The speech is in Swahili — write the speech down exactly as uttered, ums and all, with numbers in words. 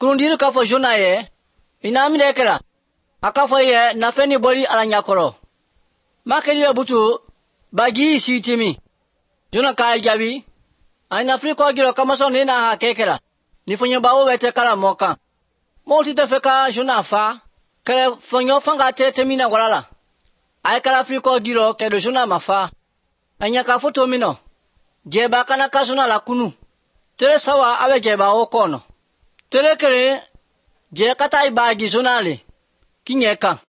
Kurundiru kafo jona ye. Inami lekera. Akafo ye nafeni bori ala nyakoro. Makeli ya butu bagi isi timi. Jona kaya jabi. Aina friko giro kamaso nina ha kekera. Nifonyo bawo wete kala moka. Molti te feka jona fa. Kere fonyo fanga te temina walala. Ay kala friko giro kedo jona mafa. Anya kafuto mino. Jeba kana kasuna la kunu. Tere sawa awe jeba okono. Tere kere je katai bagi zonale. Kinyeka.